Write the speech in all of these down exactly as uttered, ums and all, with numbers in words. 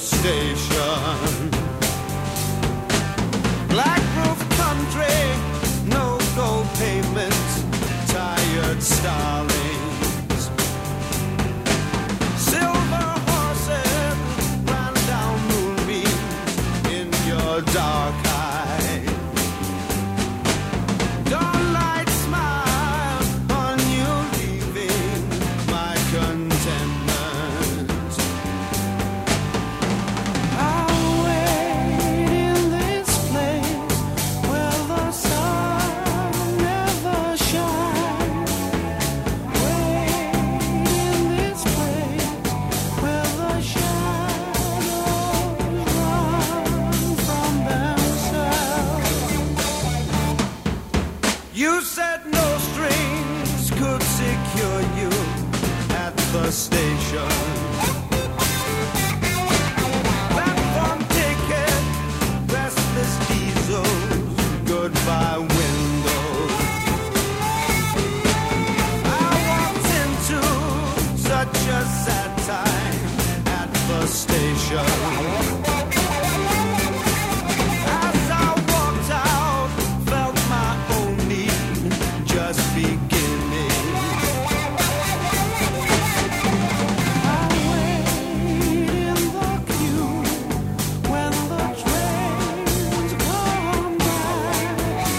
station. Black roof country, no gold pavement, tired starlings. Silver horses ran down moonbeams in your dark eye. Dawnlight smile on you leaving my contentment. I'll wait in this place where the sun never shines. Wait in this place where the shadows run from themselves. You said no strings could secure you at the station. Platform ticket, restless diesels, goodbye windows. I walked into such a sad time at the station. As I walked out, felt my own need just beginning. I wait in the queue when the trains come back.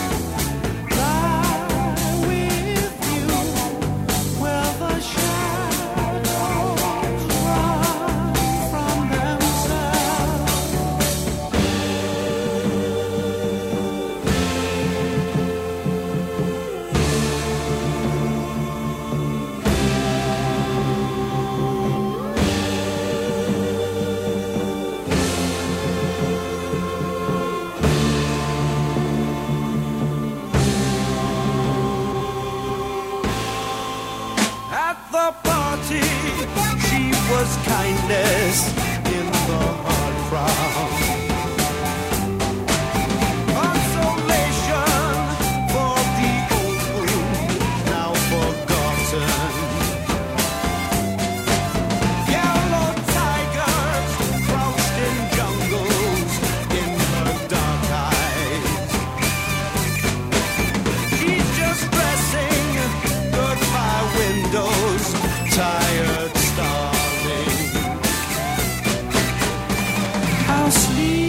Lie with you where the shadows run from themselves. At the party, she was kindness in the hard crowd. Consolation for the old wound, now forgotten. Yellow tigers crouched in jungles in her dark eyes. She's just dressing, goodbye windows, tired starving. I'll sleep